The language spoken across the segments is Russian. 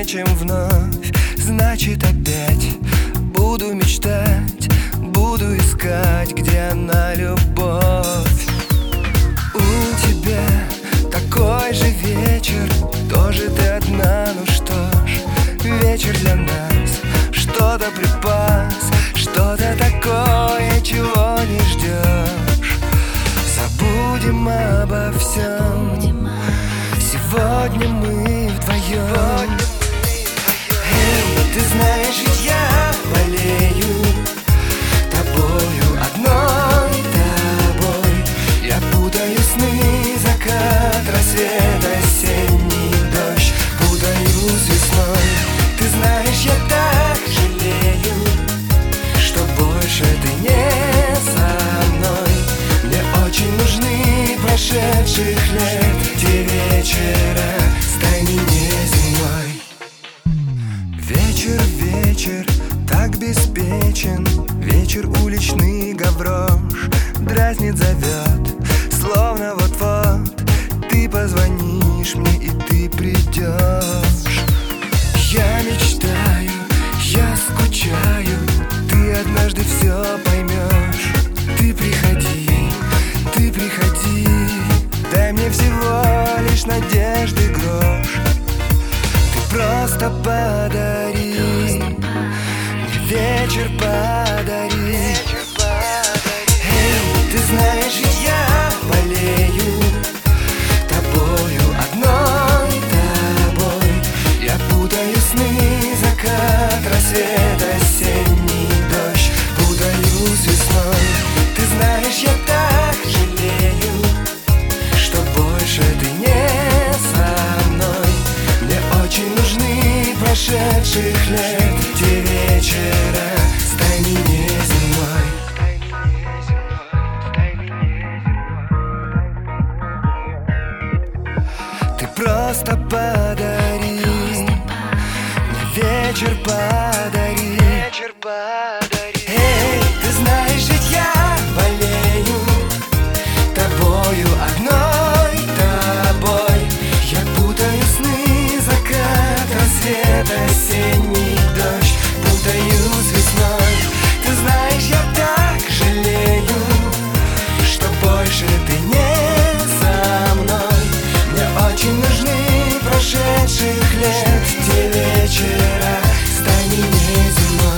чем вновь. Значит, опять буду мечтать, буду искать, где она, любовь. У тебя такой же вечер, тоже ты одна, ну что ж, вечер для нас. Что-то припас, что-то такое, чего не ждешь. Забудем обо всем, сегодня мы вдвоем. Эй, ты знаешь, ведь я болею тобою, одной тобой. Я путаю сны, закат, рассвет, осенний дождь, путаю с весной. Ты знаешь, я так жалею, что больше ты не со мной. Мне очень нужны прошедших лет те вечера с тайной неземной. Вечер, вечер, так беспечен, вечер уличный гаврош дразнит, зовет, словно вот-вот ты позвонишь мне и ты придешь. Я мечтаю, я скучаю, ты однажды все поймешь. Ты приходи, дай мне всего лишь надежды грош. Ты просто подари мне вечер, подари. Эй, ты знаешь, ведь я болею тобою, одной тобой. Я путаю сны, закат, рассвет, осенний дождь, путаю с весной. Ты знаешь, я так жалею, что больше ты не со мной. Мне очень нужны прошедших лет те вечера с тайной неземной. Ты просто подари мне вечер, подари. Эй, ты знаешь, ведь я болею тобою, одной тобой. Я путаю сны, закат, рассвет, осенний дождь, путаю с весной. Ты знаешь, я так жалею, что больше ты не со мной. Мне очень нужны прошедших лет те вечера с тайной неземной.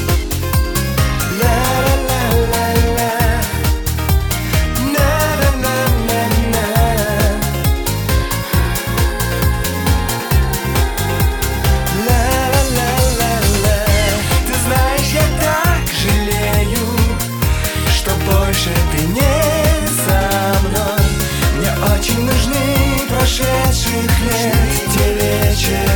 Больше ты не со мной. Мне очень нужны прошедших лет те вечера